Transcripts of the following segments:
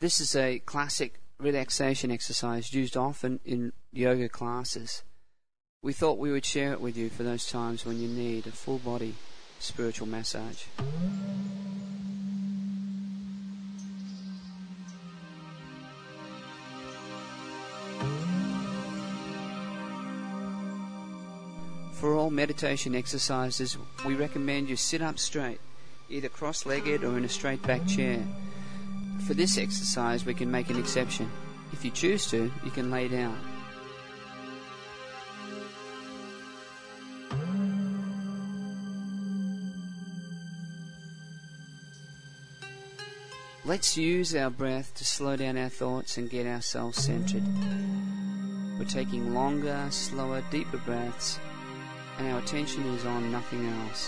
This is a classic relaxation exercise used often in yoga classes. We thought we would share it with you for those times when you need a full body spiritual massage. For all meditation exercises, we recommend you sit up straight, either cross-legged or in a straight back chair. For this exercise, we can make an exception. If you choose to, you can lay down. Let's use our breath to slow down our thoughts and get ourselves centered. We're taking longer, slower, deeper breaths, and our attention is on nothing else.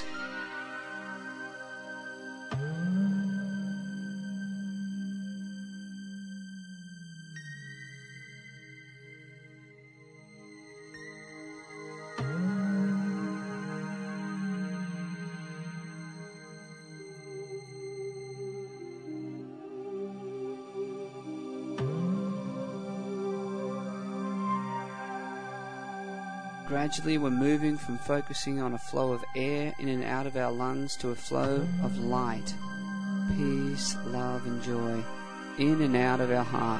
Gradually we're moving from focusing on a flow of air in and out of our lungs to a flow of light, peace, love and joy in and out of our heart.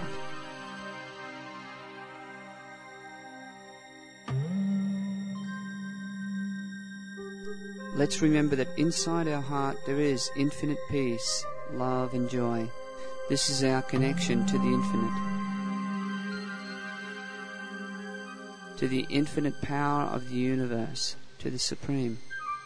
Let's remember that inside our heart there is infinite peace, love and joy. This is our connection to the infinite power of the universe, to the Supreme.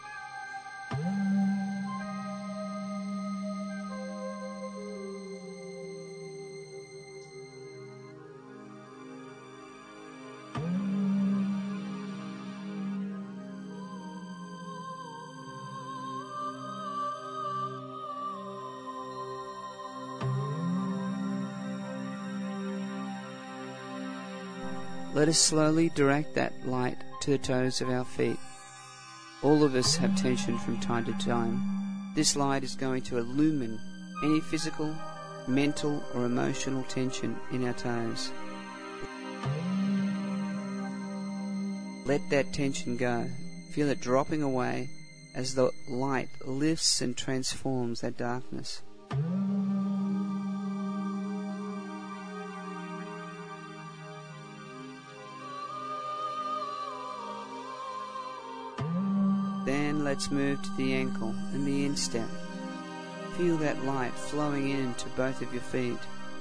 Let us slowly direct that light to the toes of our feet. All of us have tension from time to time. This light is going to illumine any physical, mental or emotional tension in our toes. Let that tension go. Feel it dropping away as the light lifts and transforms that darkness. Then let's move to the ankle and the instep. Feel that light flowing into both of your feet.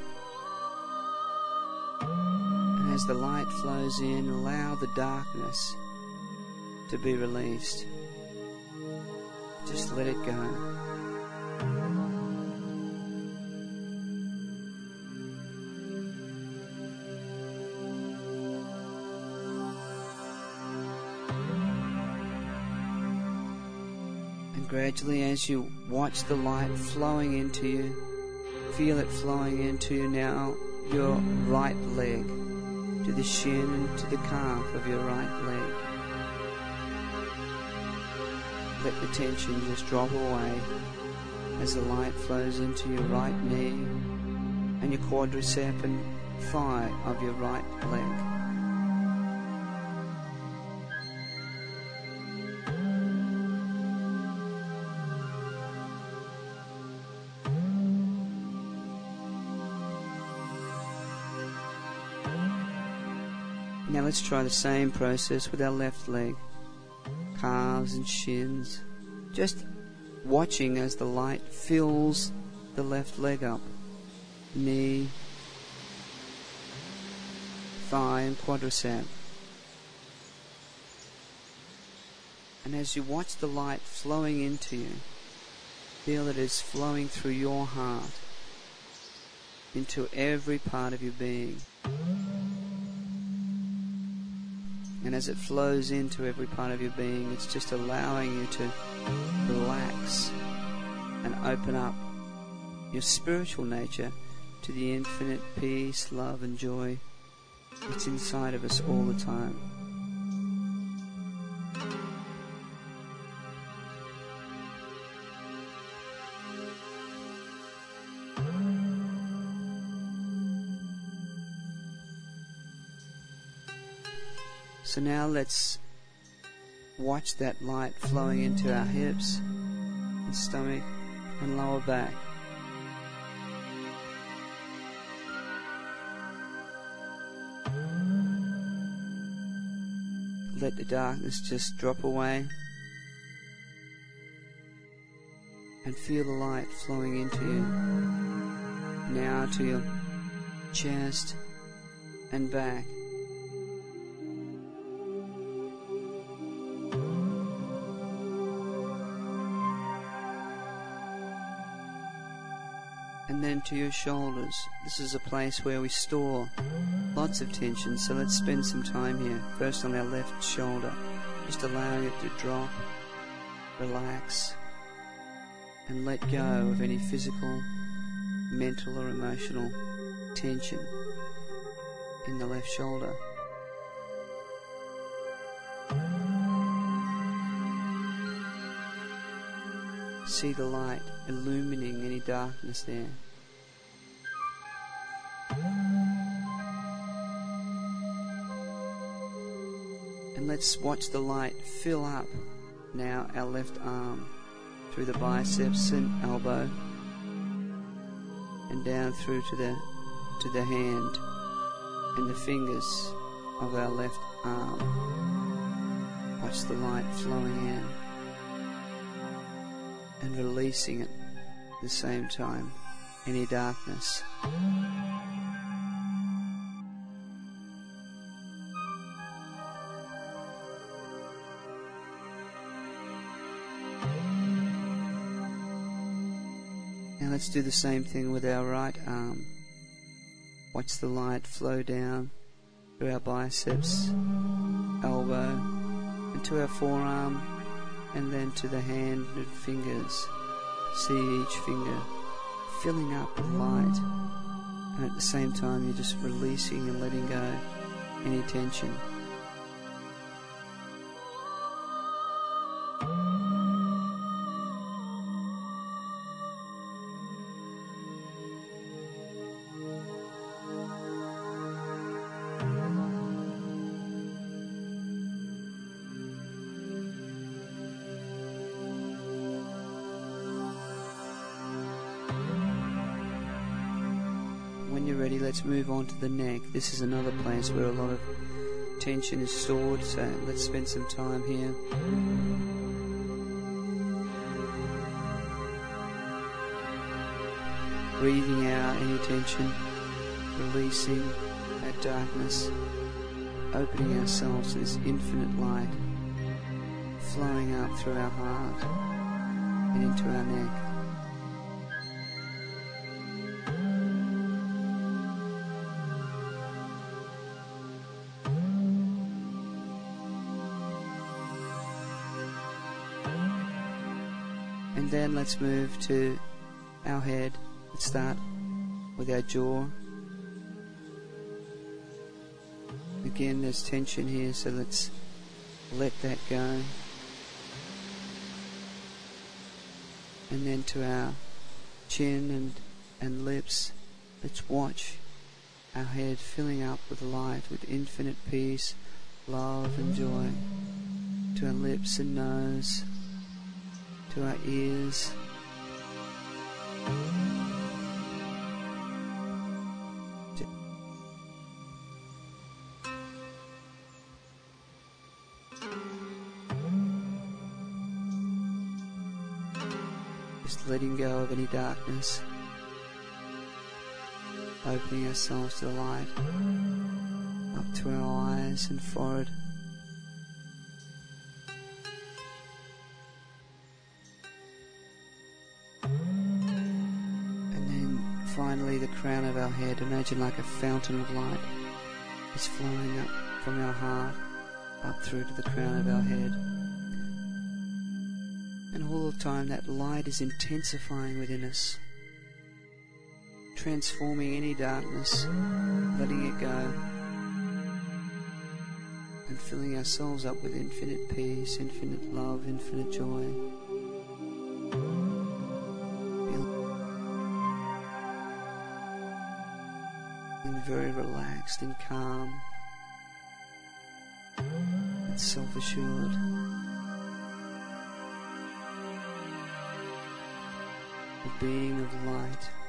And as the light flows in, allow the darkness to be released. Just let it go. Gradually, as you watch the light flowing into you, feel it flowing into now your right leg, to the shin and to the calf of your right leg. Let the tension just drop away as the light flows into your right knee and your quadricep and thigh of your right leg. Now let's try the same process with our left leg, calves and shins, just watching as the light fills the left leg up, knee, thigh and quadricep. And as you watch the light flowing into you, feel that it's flowing through your heart into every part of your being. And as it flows into every part of your being, it's just allowing you to relax and open up your spiritual nature to the infinite peace, love and joy that's inside of us all the time. So now let's watch that light flowing into our hips and stomach and lower back. Let the darkness just drop away and feel the light flowing into you. Now to your chest and back. And then to your shoulders. This is a place where we store lots of tension, so let's spend some time here. First on our left shoulder, just allowing it to drop, relax, and let go of any physical, mental or emotional tension in the left shoulder. See the light illumining any darkness there. And let's watch the light fill up now our left arm through the biceps and elbow and down through to the hand and the fingers of our left arm. Watch the light flowing in and releasing at the same time any darkness. Now let's do the same thing with our right arm. Watch the light flow down through our biceps, elbow, and to our forearm, and then to the hand and fingers. See each finger filling up with light, and at the same time you're just releasing and letting go any tension. When you're ready, let's move on to the neck. This is another place where a lot of tension is stored, so let's spend some time here. Breathing out any tension, releasing that darkness, opening ourselves to this infinite light, flowing up through our heart and into our neck. And then let's move to our head. Let's start with our jaw. Again, there's tension here, so let's let that go. And then to our chin and lips, let's watch our head filling up with light, with infinite peace, love and joy. To our lips and nose, to our ears, just letting go of any darkness, opening ourselves to the light, up to our eyes and forehead. Finally, the crown of our head. Imagine like a fountain of light is flowing up from our heart up through to the crown of our head. And all the time that light is intensifying within us, transforming any darkness, letting it go, and filling ourselves up with infinite peace, infinite love, infinite joy. Very relaxed and calm. self-assured. A being of light.